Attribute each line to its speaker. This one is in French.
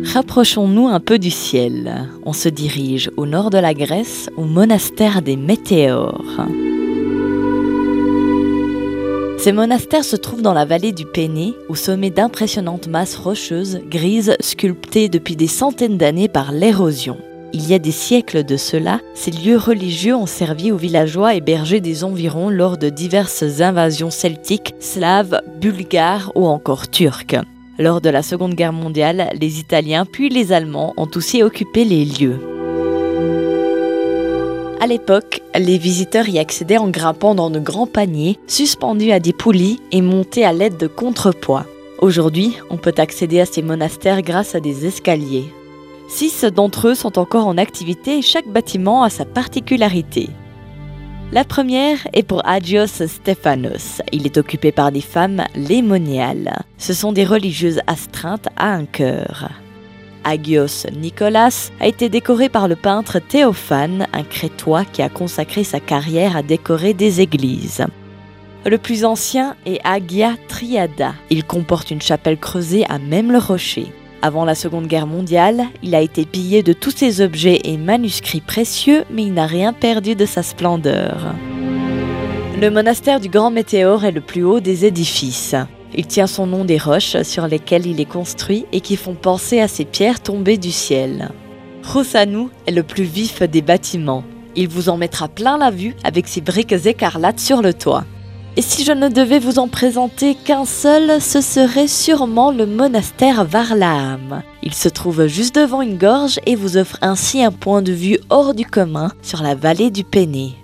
Speaker 1: Rapprochons-nous un peu du ciel. On se dirige au nord de la Grèce, au monastère des Météores. Ces monastères se trouvent dans la vallée du Péné, au sommet d'impressionnantes masses rocheuses, grises, sculptées depuis des centaines d'années par l'érosion. Il y a des siècles de cela, ces lieux religieux ont servi aux villageois hébergés des environs lors de diverses invasions celtiques, slaves, bulgares ou encore turques. Lors de la Seconde Guerre mondiale, les Italiens puis les Allemands ont aussi occupé les lieux. À l'époque, les visiteurs y accédaient en grimpant dans de grands paniers, suspendus à des poulies et montés à l'aide de contrepoids. Aujourd'hui, on peut accéder à ces monastères grâce à des escaliers. 6 d'entre eux sont encore en activité et chaque bâtiment a sa particularité. La première est pour Agios Stéphanos. Il est occupé par des femmes lémoniales. Ce sont des religieuses astreintes à un chœur. Agios Nicolas a été décoré par le peintre Théophane, un Crétois qui a consacré sa carrière à décorer des églises. Le plus ancien est Agia Triada. Il comporte une chapelle creusée à même le rocher. Avant la Seconde Guerre mondiale, il a été pillé de tous ses objets et manuscrits précieux, mais il n'a rien perdu de sa splendeur. Le monastère du Grand Météore est le plus haut des édifices. Il tient son nom des roches sur lesquelles il est construit et qui font penser à ces pierres tombées du ciel. Roussanou est le plus vif des bâtiments. Il vous en mettra plein la vue avec ses briques écarlates sur le toit. Et si je ne devais vous en présenter qu'un seul, ce serait sûrement le monastère Varlaam. Il se trouve juste devant une gorge et vous offre ainsi un point de vue hors du commun sur la vallée du Péné.